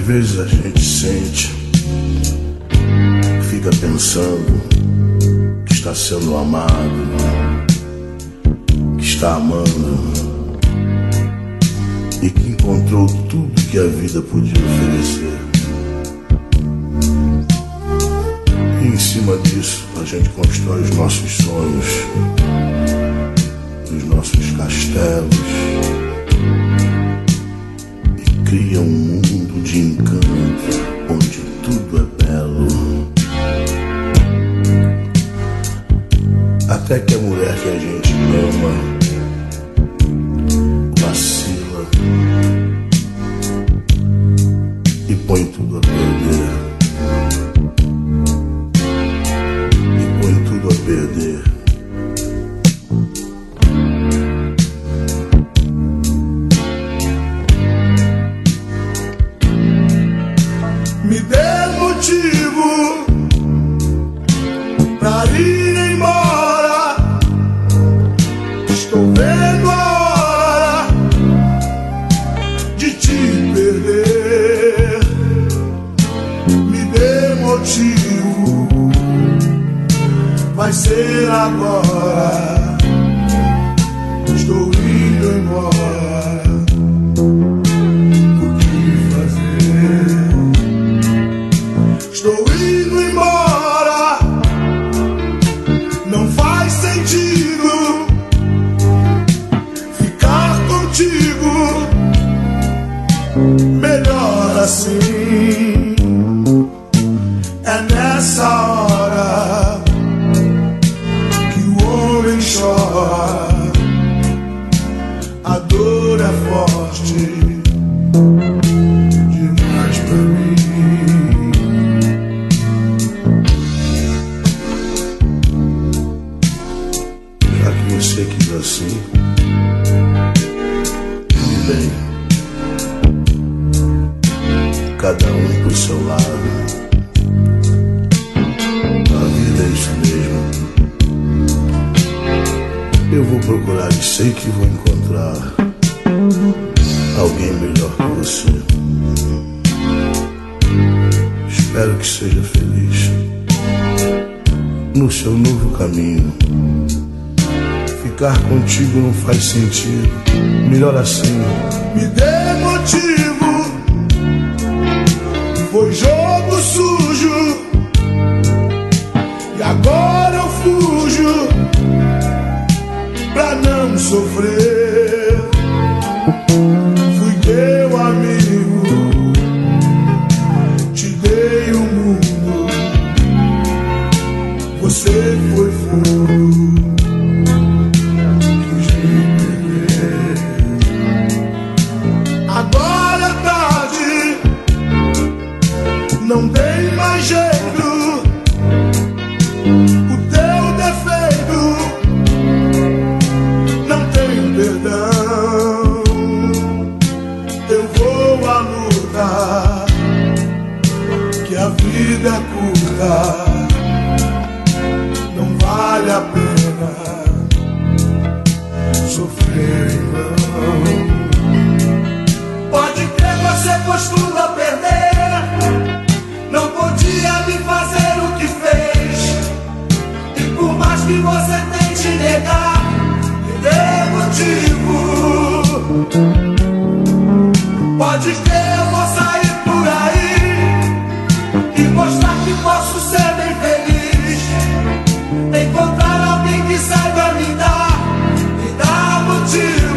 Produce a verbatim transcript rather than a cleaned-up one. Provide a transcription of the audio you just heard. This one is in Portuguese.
vezes a gente sente, fica pensando que está sendo amado, que está amando e que encontrou tudo que a vida podia oferecer. E em cima disso a gente constrói os nossos sonhos, os nossos castelos, cria um mundo de encanto onde tudo é belo. Até que a mulher que a gente ama vacila e põe tudo a perder. E põe tudo a perder. Me dê motivo pra ir embora. Estou vendo a hora de te perder. Me dê motivo, vai ser agora. Estou indo embora. Estou indo embora, não faz sentido ficar contigo, melhor assim. É nessa hora que o homem chora, a dor é forte demais pra mim. Você quis assim, tudo bem. Cada um pro seu lado. A vida é isso mesmo. Eu vou procurar e sei que vou encontrar alguém melhor que você. Espero que seja feliz no seu novo caminho. Ficar contigo não faz sentido, melhor assim. Me dê motivo, foi jogo sujo e agora eu fujo pra não sofrer. Fui teu amigo, te dei o mundo, você foi furo. Agora é tarde, não tem mais jeito. O teu defeito não tem perdão. Eu vou à luta, que a vida é curta, não vale a pena sofrer em vão. Pode crer, você pôs tudo a perder. Não podia me fazer o que fez. E por mais que você tente negar, me dê motivo. Pode crer, eu vou sair por aí e mostrar que posso ser bem feliz. Encontrar alguém que saiba me dar, me dá motivo.